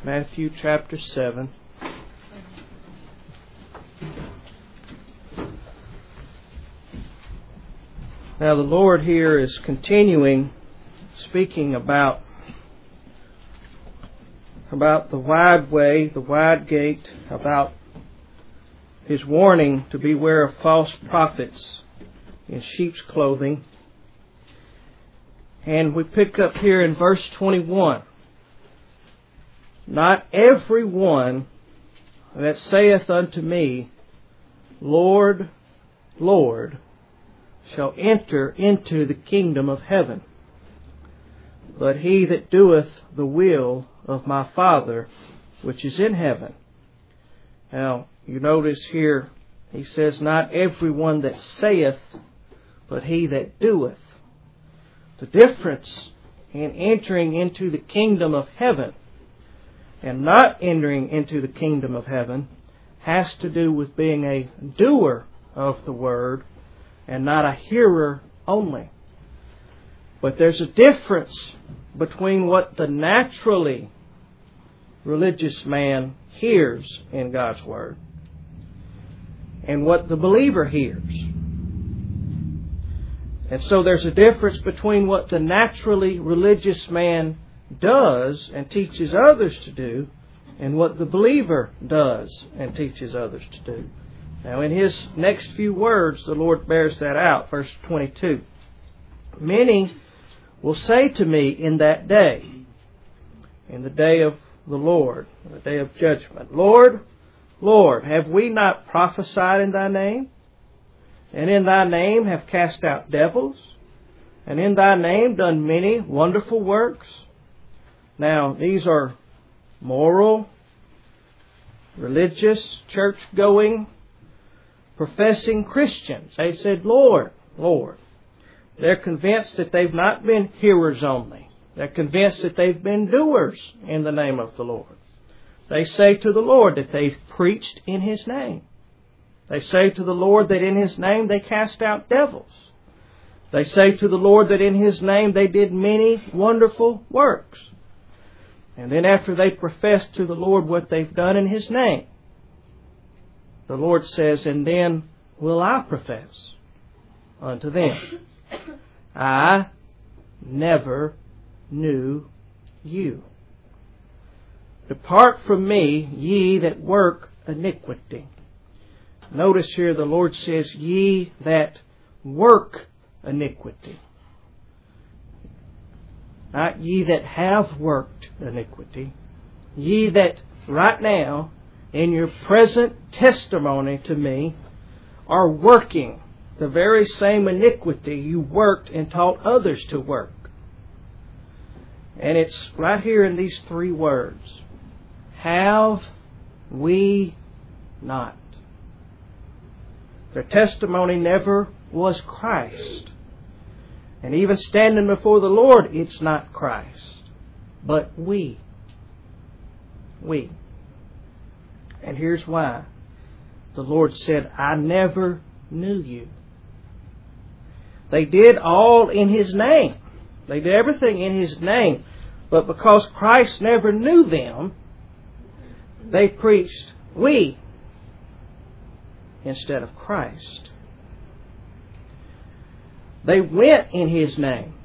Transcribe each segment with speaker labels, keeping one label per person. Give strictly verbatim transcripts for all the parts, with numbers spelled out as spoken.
Speaker 1: Matthew chapter seven. Now the Lord here is continuing speaking about about the wide way, the wide gate, about His warning to beware of false prophets in sheep's clothing. And we pick up here in verse twenty-one. Not every one that saith unto me, Lord, Lord, shall enter into the kingdom of heaven, but he that doeth the will of my Father which is in heaven. Now, you notice here, he says, not every one that saith, but he that doeth. The difference in entering into the kingdom of heaven and not entering into the kingdom of heaven has to do with being a doer of the word and not a hearer only. But there's a difference between what the naturally religious man hears in God's word and what the believer hears. And so there's a difference between what the naturally religious man does and teaches others to do and what the believer does and teaches others to do. Now in His next few words, the Lord bears that out. Verse twenty-two. Many will say to me in that day, in the day of the Lord, the day of judgment, Lord, Lord, have we not prophesied in Thy name? And in Thy name have cast out devils? And in Thy name done many wonderful works? Now, these are moral, religious, church-going, professing Christians. They said, Lord, Lord. They're convinced that they've not been hearers only. They're convinced that they've been doers in the name of the Lord. They say to the Lord that they've preached in His name. They say to the Lord that in His name they cast out devils. They say to the Lord that in His name they did many wonderful works. And then after they profess to the Lord what they've done in His name, the Lord says, and then will I profess unto them, I never knew you. Depart from me, ye that work iniquity. Notice here the Lord says, ye that work iniquity. Not ye that have worked iniquity. Ye that right now, in your present testimony to me, are working the very same iniquity you worked and taught others to work. And it's right here in these three words. Have we not? Their testimony never was Christ. And even standing before the Lord, it's not Christ, but we. We. And here's why. The Lord said, I never knew you. They did all in His name. They did everything in His name. But because Christ never knew them, they preached we instead of Christ. They went in His name.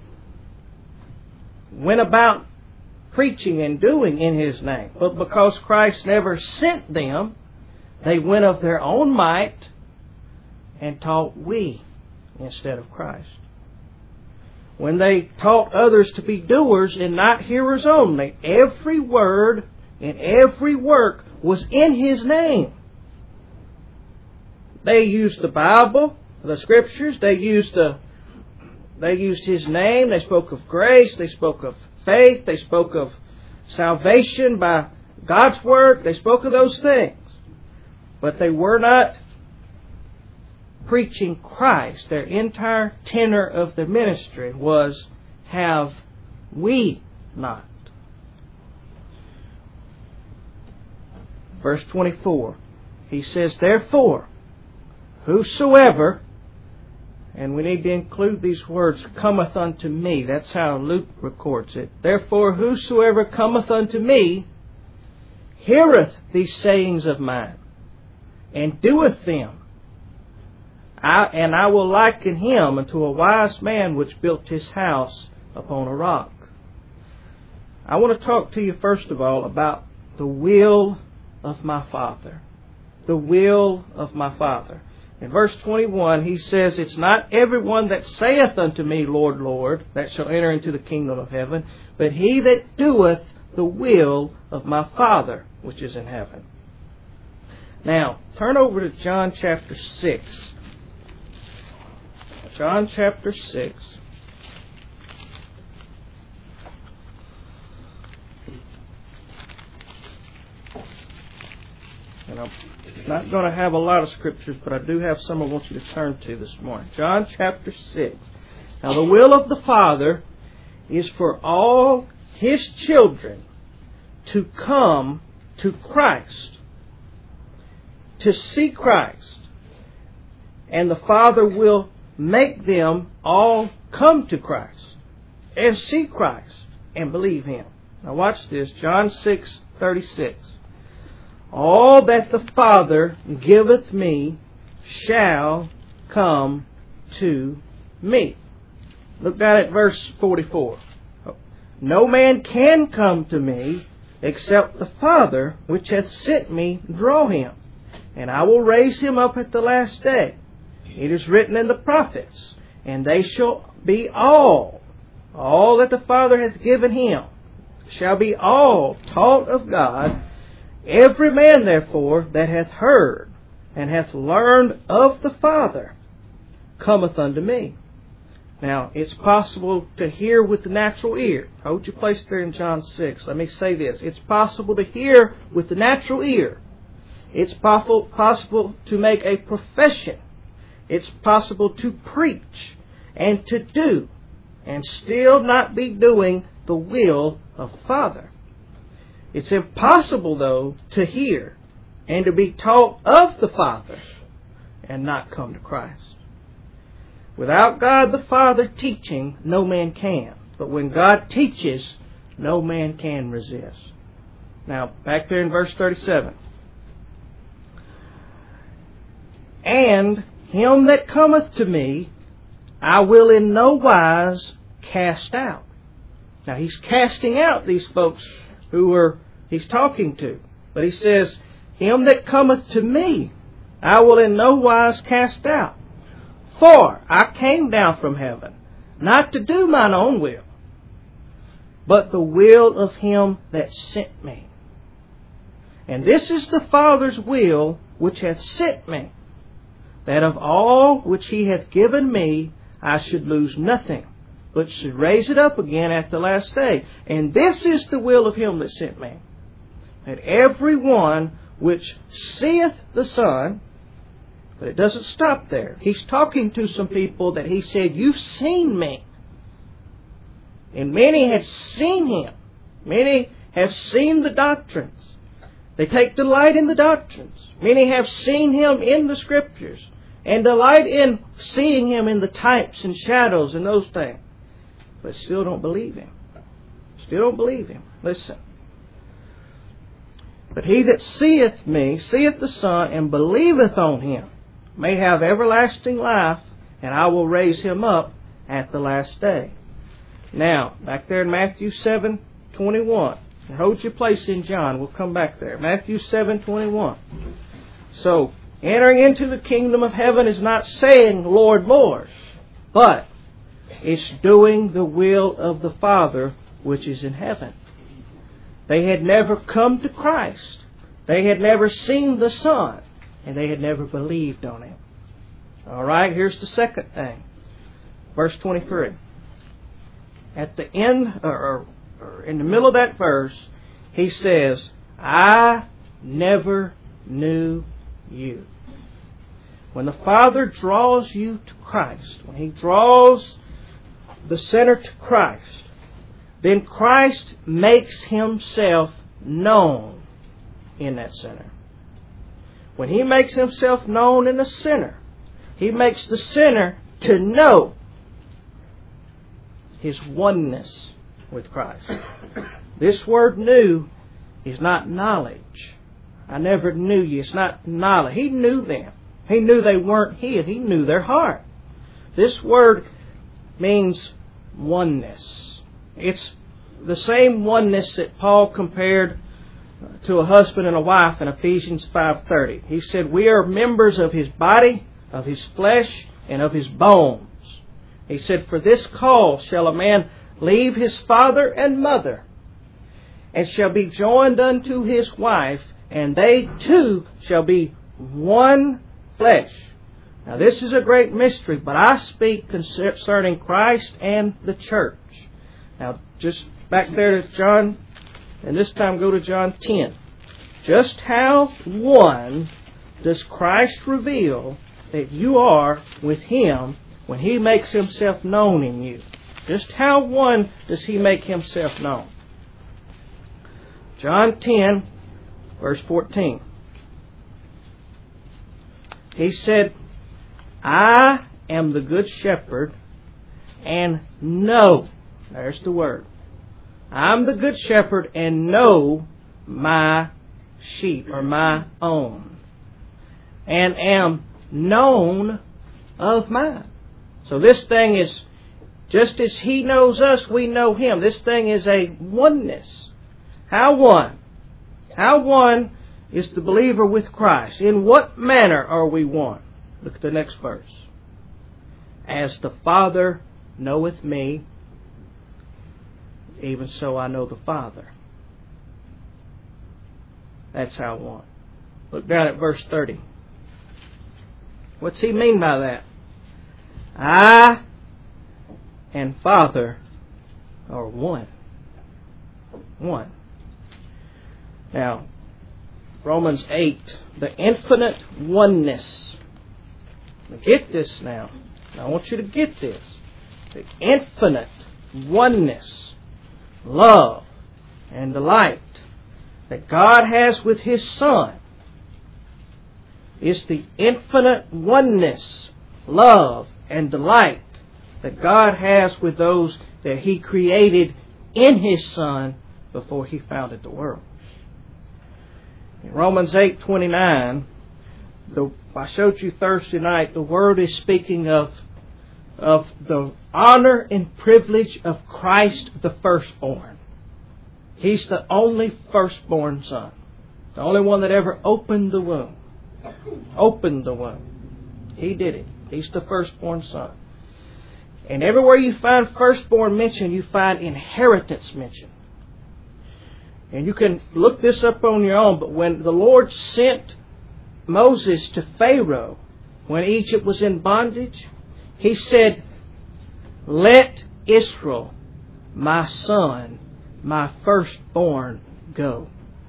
Speaker 1: Went about preaching and doing in His name. But because Christ never sent them, they went of their own might and taught we instead of Christ. When they taught others to be doers and not hearers only, every word and every work was in His name. They used the Bible, the Scriptures, they used the They used His name. They spoke of grace. They spoke of faith. They spoke of salvation by God's Word. They spoke of those things. But they were not preaching Christ. Their entire tenor of their ministry was, have we not? Verse twenty-four. He says, therefore, whosoever... And we need to include these words, cometh unto me. That's how Luke records it. Therefore, whosoever cometh unto me, heareth these sayings of mine, and doeth them, I, and I will liken him unto a wise man which built his house upon a rock. I want to talk to you first of all about the will of my Father. The will of my Father. In verse twenty-one, he says, It's not everyone that saith unto me, Lord, Lord, that shall enter into the kingdom of heaven, but he that doeth the will of my Father which is in heaven. Now, turn over to John chapter six. John chapter six. And I'm not going to have a lot of scriptures, but I do have some I want you to turn to this morning. John chapter six. Now, the will of the Father is for all His children to come to Christ, to see Christ. And the Father will make them all come to Christ and see Christ and believe Him. Now watch this. John six thirty-six. All that the Father giveth me shall come to me. Look down at verse forty-four. No man can come to me except the Father which hath sent me draw him, and I will raise him up at the last day. It is written in the prophets, and they shall be all, all that the Father hath given him, shall be all taught of God. Every man, therefore, that hath heard and hath learned of the Father cometh unto me. Now, it's possible to hear with the natural ear. Hold your place there in John six. Let me say this. It's possible to hear with the natural ear. It's possible to make a profession. It's possible to preach and to do and still not be doing the will of the Father. It's impossible, though, to hear and to be taught of the Father and not come to Christ. Without God the Father teaching, no man can. But when God teaches, no man can resist. Now, back there in verse thirty-seven. And him that cometh to me, I will in no wise cast out. Now, he's casting out these folks who are he's talking to. But he says, him that cometh to me, I will in no wise cast out. For I came down from heaven, not to do mine own will, but the will of him that sent me. And this is the Father's will which hath sent me, that of all which he hath given me, I should lose nothing, but should raise it up again at the last day. And this is the will of him that sent me, that every one which seeth the Son. But it doesn't stop there. He's talking to some people that he said, you've seen me. And many have seen him. Many have seen the doctrines. They take delight in the doctrines. Many have seen him in the Scriptures and delight in seeing him in the types and shadows and those things. But still don't believe him. Still don't believe him. Listen. But he that seeth me, seeth the Son, and believeth on him, may have everlasting life, and I will raise him up at the last day. Now, back there in Matthew seven twenty-one. Hold your place in John. We'll come back there. Matthew seven twenty-one. So, entering into the kingdom of heaven is not saying, Lord, Lord, but it's doing the will of the Father which is in heaven. They had never come to Christ. They had never seen the Son. And they had never believed on him. All right, here's the second thing. Verse twenty-three. At the end, or, or in the middle of that verse, he says, I never knew you. When the Father draws you to Christ, when He draws the sinner to Christ, then Christ makes Himself known in that sinner. When He makes Himself known in a sinner, He makes the sinner to know his oneness with Christ. This word "knew" is not knowledge. I never knew you. It's not knowledge. He knew them. He knew they weren't His. He knew their heart. This word means oneness. It's the same oneness that Paul compared to a husband and a wife in Ephesians five thirty. He said, we are members of His body, of His flesh, and of His bones. He said, for this cause shall a man leave his father and mother, and shall be joined unto his wife, and they two shall be one flesh. Now this is a great mystery, but I speak concerning Christ and the church. Now just back there to John, and this time go to John ten. Just how one does Christ reveal that you are with Him when He makes Himself known in you? Just how one does He make Himself known? John ten, verse fourteen. He said, I am the good shepherd, and know. There's the word. I'm the good shepherd and know my sheep, or my own, and am known of mine. So this thing is, just as He knows us, we know Him. This thing is a oneness. How one? How one is the believer with Christ? In what manner are we one? Look at the next verse. As the Father knoweth me, even so I know the Father. That's how one. Look down at verse thirty. What's He mean by that? I and Father are one. One. Now, Romans eight, the infinite oneness. Now get this now. I want you to get this. The infinite oneness, love, and delight that God has with His Son is the infinite oneness, love, and delight that God has with those that He created in His Son before He founded the world. In Romans eight twenty-nine, the, I showed you Thursday night, the Word is speaking of, of the honor and privilege of Christ the firstborn. He's the only firstborn son. The only one that ever opened the womb. Opened the womb. He did it. He's the firstborn son. And everywhere you find firstborn mentioned, you find inheritance mentioned. And you can look this up on your own, but when the Lord sent Moses to Pharaoh, when Egypt was in bondage, He said, let Israel, my son, my firstborn, go.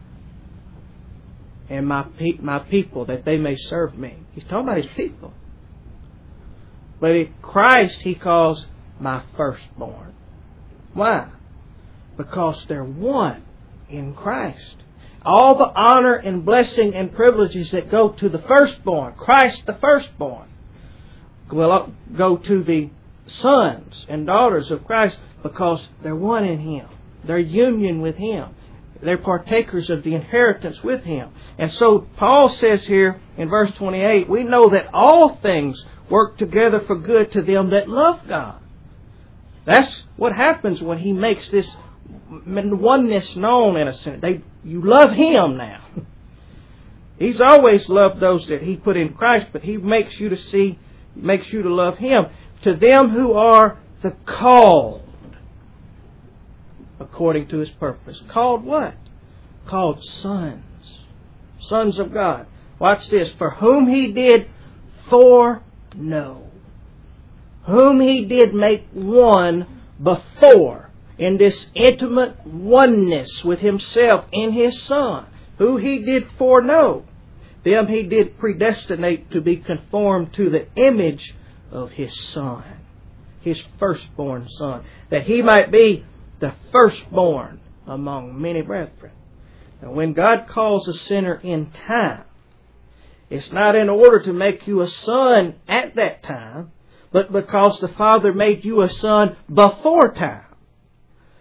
Speaker 1: And my pe- my people, that they may serve me. He's talking about His people. But in Christ, He calls my firstborn. Why? Because they're one in Christ. All the honor and blessing and privileges that go to the firstborn, Christ the firstborn, will go to the sons and daughters of Christ because they're one in Him. They're union with Him. They're partakers of the inheritance with Him. And so Paul says here in verse twenty-eight, we know that all things work together for good to them that love God. That's what happens when He makes this oneness known in a sense. They, you love Him now. He's always loved those that He put in Christ, but He makes you to see, makes you to love Him. To them who are the called according to His purpose. Called what? Called sons. Sons of God. Watch this. For whom He did foreknow. Whom He did make one before in this intimate oneness with Himself in His Son. Who He did foreknow. Them He did predestinate to be conformed to the image of His Son. His firstborn Son. That He might be the firstborn among many brethren. Now when God calls a sinner in time, it's not in order to make you a son at that time, but because the Father made you a son before time.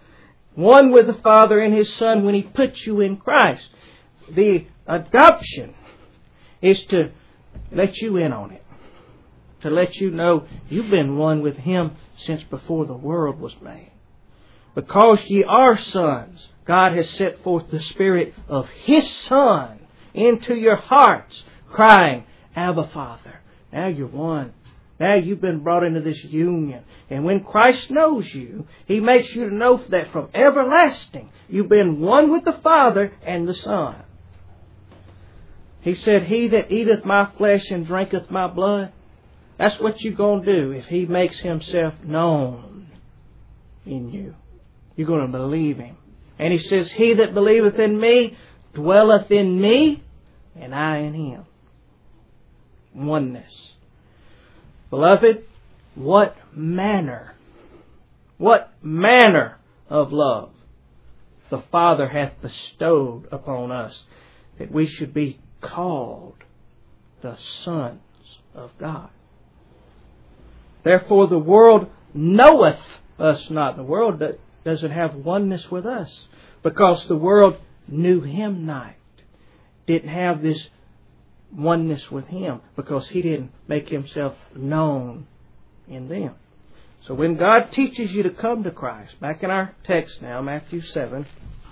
Speaker 1: One with the Father and His Son when He puts you in Christ. The adoption is to let you in on it. To let you know you've been one with Him since before the world was made. Because ye are sons, God has set forth the Spirit of His Son into your hearts, crying, Abba, Father. Now you're one. Now you've been brought into this union. And when Christ knows you, He makes you to know that from everlasting, you've been one with the Father and the Son. He said, He that eateth my flesh and drinketh my blood, that's what you're going to do if He makes Himself known in you. You're going to believe Him. And He says, He that believeth in me dwelleth in me, and I in him. Oneness. Beloved, what manner, what manner of love the Father hath bestowed upon us, that we should be called the sons of God. Therefore the world knoweth us not. The world doesn't have oneness with us, because the world knew Him not. Didn't have this oneness with Him, because He didn't make Himself known in them. So when God teaches you to come to Christ, back in our text now, Matthew seven,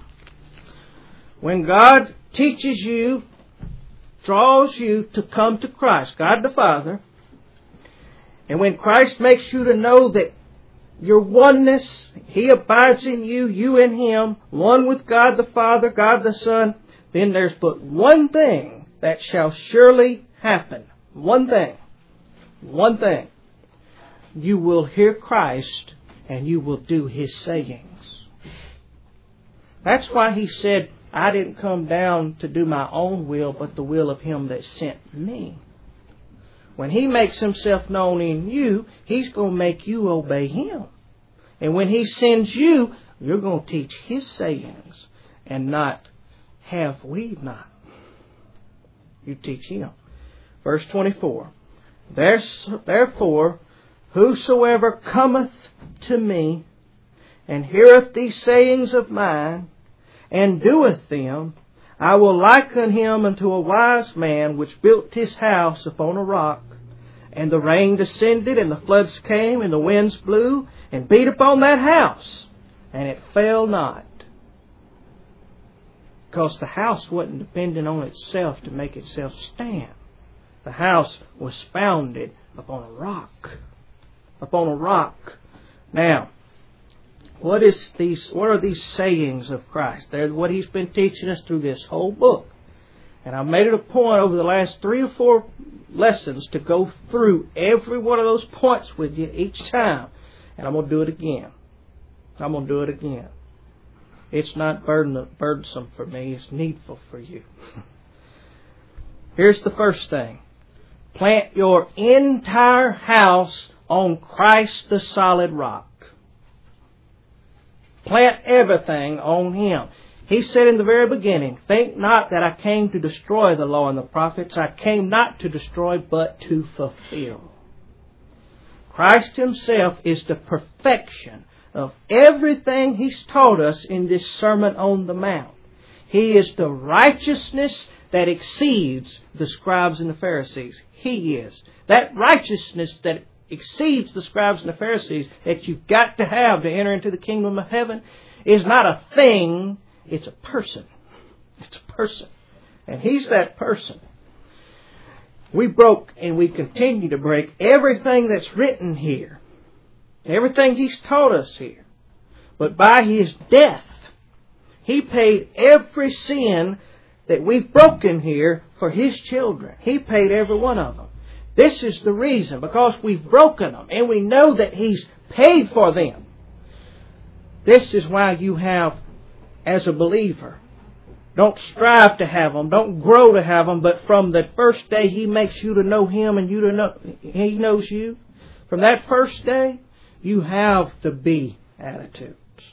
Speaker 1: when God teaches you, draws you to come to Christ, God the Father, and when Christ makes you to know that your oneness, He abides in you, you in Him, one with God the Father, God the Son, then there's but one thing that shall surely happen. One thing. One thing. You will hear Christ and you will do His sayings. That's why He said, I didn't come down to do my own will, but the will of Him that sent me. When He makes Himself known in you, He's going to make you obey Him. And when He sends you, you're going to teach His sayings and not have we not. You teach Him. Verse twenty-four. Therefore, whosoever cometh to me and heareth these sayings of mine and doeth them, I will liken him unto a wise man which built his house upon a rock. And the rain descended, and the floods came, and the winds blew, and beat upon that house, and it fell not. Because the house wasn't dependent on itself to make itself stand. The house was founded upon a rock. Upon a rock. Now, what is these? What are these sayings of Christ? They're what He's been teaching us through this whole book. And I've made it a point over the last three or four lessons to go through every one of those points with you each time. And I'm going to do it again. I'm going to do it again. It's not burdensome for me. It's needful for you. Here's the first thing. Plant your entire house on Christ the solid rock. Plant everything on Him. He said in the very beginning, think not that I came to destroy the law and the prophets. I came not to destroy, but to fulfill. Christ Himself is the perfection of everything He's taught us in this Sermon on the Mount. He is the righteousness that exceeds the scribes and the Pharisees. He is. That righteousness that exceeds the scribes and the Pharisees that you've got to have to enter into the kingdom of heaven is not a thing, it's a person. It's a person. And He's that person. We broke and we continue to break everything that's written here. Everything He's taught us here. But by His death, He paid every sin that we've broken here for His children. He paid every one of them. This is the reason, because we've broken them and we know that He's paid for them. This is why you have, as a believer, don't strive to have them, don't grow to have them, but from the first day He makes you to know Him and you to know He knows you, from that first day, you have the be attitudes.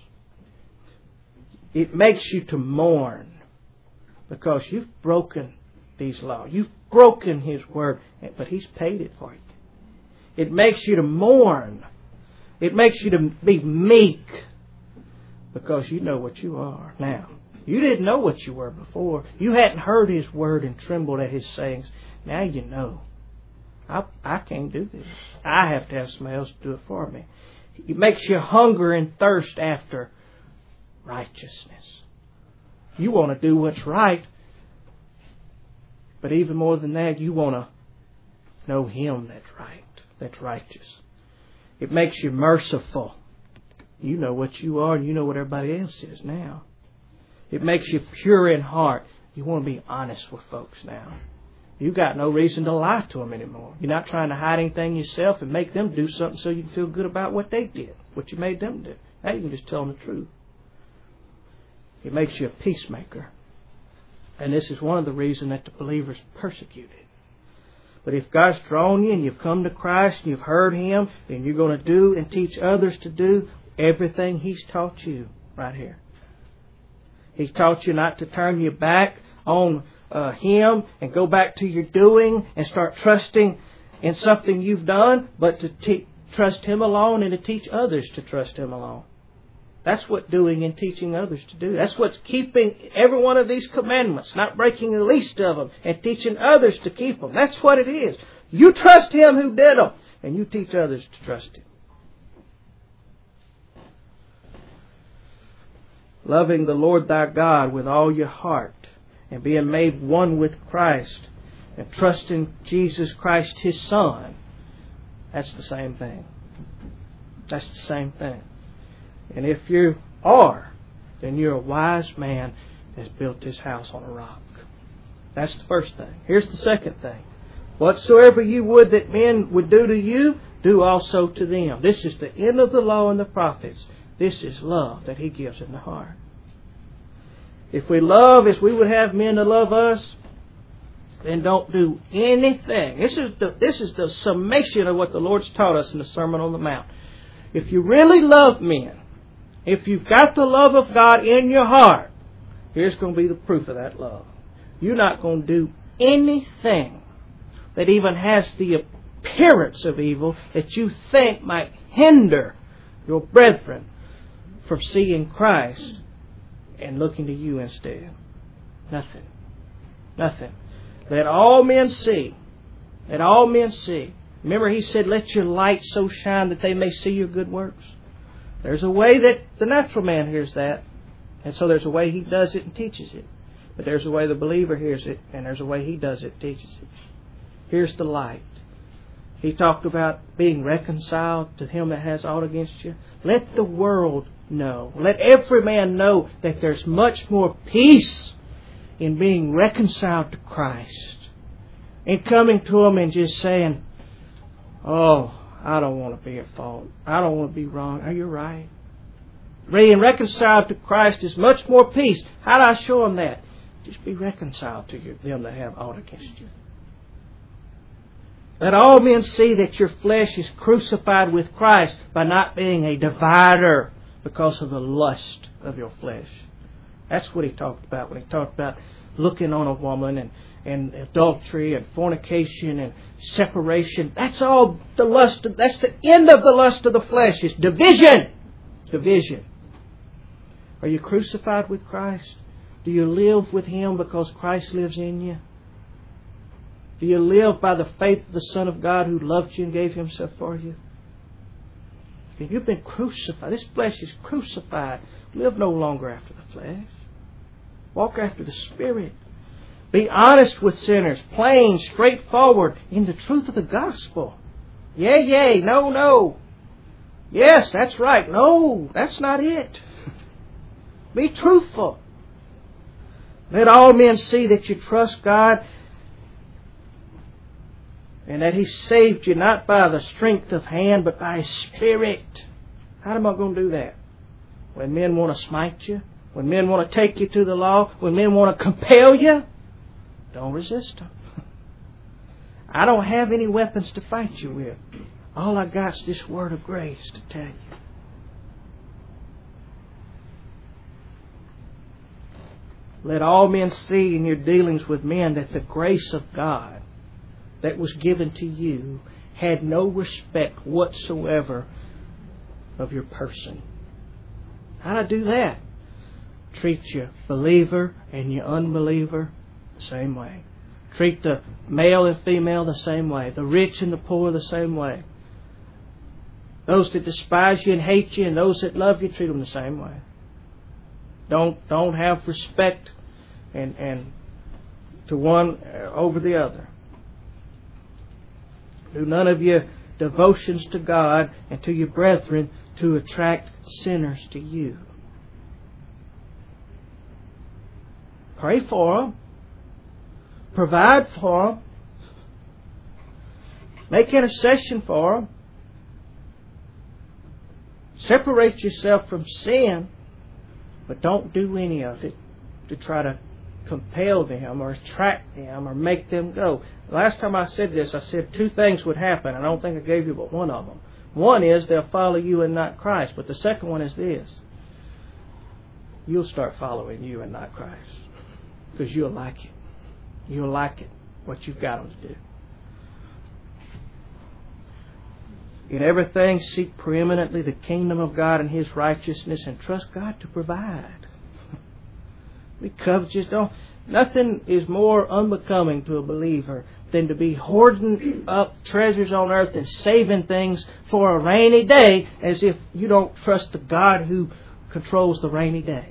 Speaker 1: It makes you to mourn because you've broken these laws. You've broken His word, but He's paid it for you. It makes you to mourn. It makes you to be meek because you know what you are now. You didn't know what you were before. You hadn't heard His word and trembled at His sayings. Now you know. I, I can't do this. I have to have somebody else do it for me. It makes you hunger and thirst after righteousness. You want to do what's right. But even more than that, you want to know Him that's right, that's righteous. It makes you merciful. You know what you are and you know what everybody else is now. It makes you pure in heart. You want to be honest with folks now. You've got no reason to lie to them anymore. You're not trying to hide anything yourself and make them do something so you can feel good about what they did, what you made them do. Now you can just tell them the truth. It makes you a peacemaker. And this is one of the reasons that the believer's persecuted. But if God's drawn you and you've come to Christ and you've heard Him, then you're going to do and teach others to do everything He's taught you right here. He's taught you not to turn your back on uh, Him and go back to your doing and start trusting in something you've done, but to te- trust Him alone and to teach others to trust Him alone. That's what doing and teaching others to do. That's what's keeping every one of these commandments, not breaking the least of them, and teaching others to keep them. That's what it is. You trust Him who did them, and you teach others to trust Him. Loving the Lord thy God with all your heart, and being made one with Christ, and trusting Jesus Christ, His Son, that's the same thing. That's the same thing. And if you are, then you're a wise man that's built his house on a rock. That's the first thing. Here's the second thing. Whatsoever you would that men would do to you, do also to them. This is the end of the law and the prophets. This is love that He gives in the heart. If we love as we would have men to love us, then don't do anything. This is the, this is the summation of what the Lord's taught us in the Sermon on the Mount. If you really love men, if you've got the love of God in your heart, here's going to be the proof of that love. You're not going to do anything that even has the appearance of evil that you think might hinder your brethren from seeing Christ and looking to you instead. Nothing. Nothing. Let all men see. Let all men see. Remember He said, let your light so shine that they may see your good works. There's a way that the natural man hears that. And so there's a way he does it and teaches it. But there's a way the believer hears it, and there's a way he does it and teaches it. Here's the light. He talked about being reconciled to him that has aught against you. Let the world know. Let every man know that there's much more peace in being reconciled to Christ. In coming to Him and just saying, oh, I don't want to be at fault. I don't want to be wrong. Are you right? Being reconciled to Christ is much more peace. How do I show them that? Just be reconciled to you, them that have aught against you. Let all men see that your flesh is crucified with Christ by not being a divider because of the lust of your flesh. That's what He talked about when He talked about looking on a woman and, and adultery and fornication and separation. That's all the lust. Of, that's the end of the lust of the flesh. It's division. Division. Are you crucified with Christ? Do you live with Him because Christ lives in you? Do you live by the faith of the Son of God who loved you and gave Himself for you? If you've been crucified, this flesh is crucified. Live no longer after the flesh. Walk after the Spirit. Be honest with sinners, plain, straightforward, in the truth of the gospel. Yea, yea, no, no. Yes, that's right. No, that's not it. Be truthful. Let all men see that you trust God and that He saved you not by the strength of hand but by His Spirit. How am I going to do that? When men want to smite you? When men want to take you to the law? When men want to compel you? Don't resist them. I don't have any weapons to fight you with. All I got is this word of grace to tell you. Let all men see in your dealings with men that the grace of God that was given to you had no respect whatsoever of your person. How do I do that? Treat your believer and your unbeliever the same way. Treat the male and female the same way. The rich and the poor the same way. Those that despise you and hate you and those that love you, treat them the same way. Don't don't have respect and and to one over the other. Do none of your devotions to God and to your brethren to attract sinners to you. Pray for them. Provide for them. Make intercession for them. Separate yourself from sin, but don't do any of it to try to compel them or attract them or make them go. Last time I said this, I said two things would happen. I don't think I gave you but one of them. One is they'll follow you and not Christ. But the second one is this. You'll start following you and not Christ. Because you'll like it. You'll like it, what you've got them to do. In everything, seek preeminently the kingdom of God and His righteousness, and trust God to provide. Be covetous. Don't. Nothing is more unbecoming to a believer than to be hoarding up treasures on earth and saving things for a rainy day, as if you don't trust the God who controls the rainy day.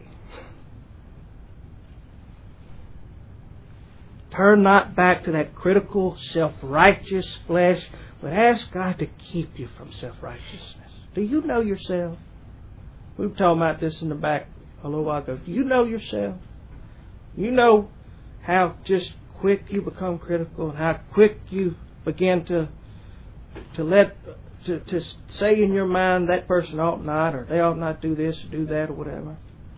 Speaker 1: Turn not back to that critical, self-righteous flesh, but ask God to keep you from self-righteousness. Do you know yourself? We were talking about this in the back a little while ago. Do you know yourself? You know how just quick you become critical and how quick you begin to to let to, to say in your mind that person ought not, or they ought not do this or do that or whatever.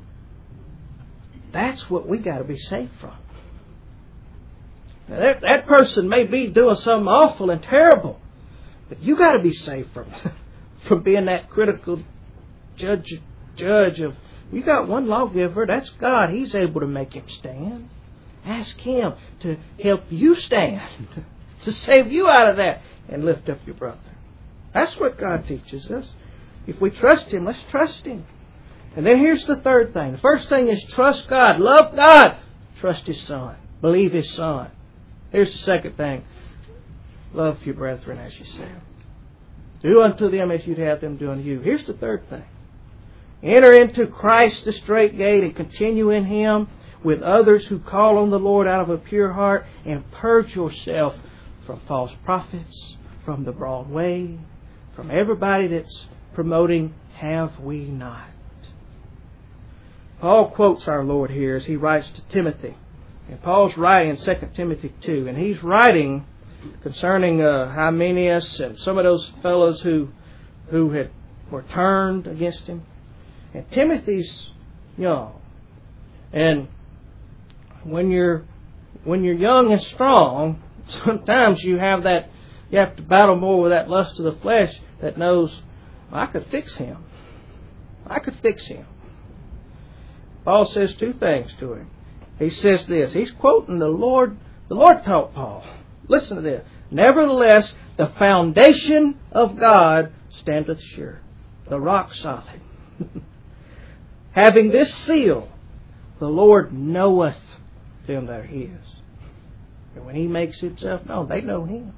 Speaker 1: That's what we got to be saved from. Now that, that person may be doing something awful and terrible, but you got to be saved from from being that critical judge judge of. You got one lawgiver, that's God. He's able to make him stand. Ask Him to help you stand, to save you out of that, and lift up your brother. That's what God teaches us. If we trust Him, let's trust Him. And then here's the third thing. The first thing is trust God. Love God. Trust His Son. Believe His Son. Here's the second thing. Love your brethren as yourself. Do unto them as you'd have them do unto you. Here's the third thing. Enter into Christ the straight gate and continue in Him with others who call on the Lord out of a pure heart, and purge yourself from false prophets, from the broad way, from everybody that's promoting have we not. Paul quotes our Lord here as he writes to Timothy. And Paul's writing in Second Timothy two, and he's writing concerning uh, Hymenaeus and some of those fellows who who had were turned against him. And Timothy's young. And when you're when you're young and strong, sometimes you have that you have to battle more with that lust of the flesh that knows, well, I could fix him. I could fix him. Paul says two things to him. He says this. He's quoting the Lord. The Lord taught Paul. Listen to this. Nevertheless, the foundation of God standeth sure, the rock solid. Having this seal, the Lord knoweth them that are His. And when He makes Himself known, they know Him.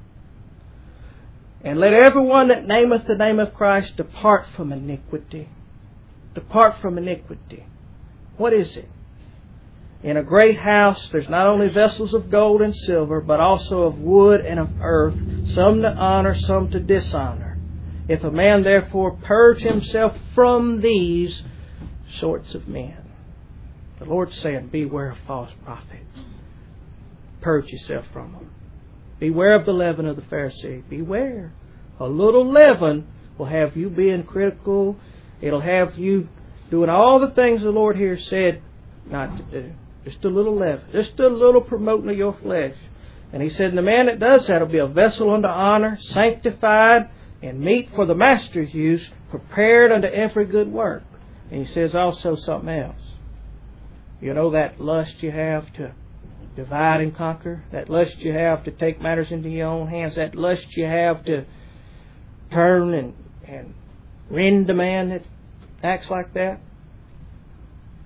Speaker 1: And let everyone that nameth the name of Christ depart from iniquity. Depart from iniquity. What is it? In a great house, there's not only vessels of gold and silver, but also of wood and of earth, some to honor, some to dishonor. If a man therefore purge himself from these sorts of men. The Lord's saying, beware of false prophets. Purge yourself from them. Beware of the leaven of the Pharisee. Beware. A little leaven will have you being critical. It'll have you doing all the things the Lord here said not to do. Just a little leaven. Just a little promoting of your flesh. And He said, the man that does that will be a vessel unto honor, sanctified, and meet for the master's use, prepared unto every good work. And He says also something else. You know that lust you have to divide and conquer? That lust you have to take matters into your own hands? That lust you have to turn and, and rend a man that acts like that?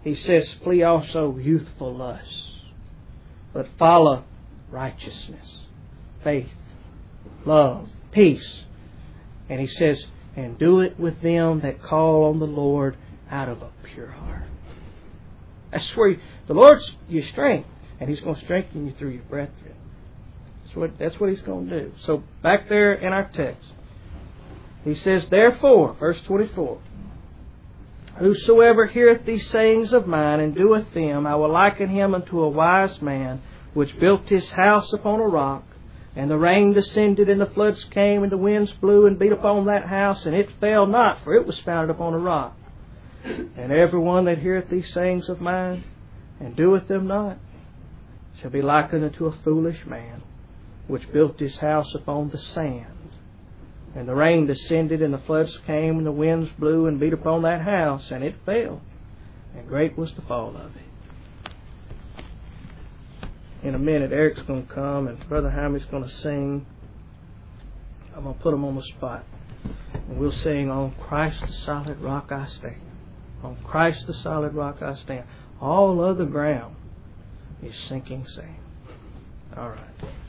Speaker 1: He says, flee also youthful lusts, but follow righteousness, faith, love, peace. And he says, and do it with them that call on the Lord out of a pure heart. That's where you, the Lord's your strength, and He's going to strengthen you through your brethren. That's what, that's what He's going to do. So back there in our text, He says, therefore, verse twenty-four, whosoever heareth these sayings of mine and doeth them, I will liken him unto a wise man, which built his house upon a rock. And the rain descended, and the floods came, and the winds blew and beat upon that house, and it fell not, for it was founded upon a rock. And every one that heareth these sayings of mine, and doeth them not, shall be likened unto a foolish man, which built his house upon the sand. And the rain descended, and the floods came, and the winds blew and beat upon that house, and it fell. And great was the fall of it. In a minute, Eric's going to come, and Brother Hammer's going to sing. I'm going to put him on the spot. And we'll sing, on Christ the solid rock I stand. On Christ the solid rock I stand. All other ground is sinking sand. All right.